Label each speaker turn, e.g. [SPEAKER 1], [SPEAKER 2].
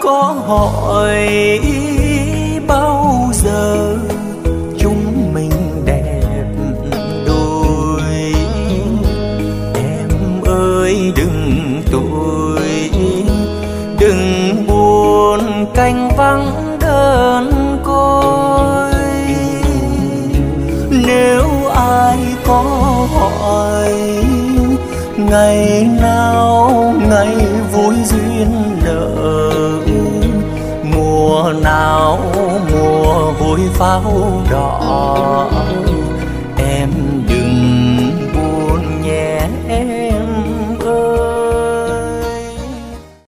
[SPEAKER 1] có hỏi bao giờ chúng mình đẹp đôi. Em ơi đừng tội, đừng buồn canh vắng đơn côi. Nếu ai có hỏi ngày nào ngày vui duyên nợ, mùa nào mùa vui pháo đỏ,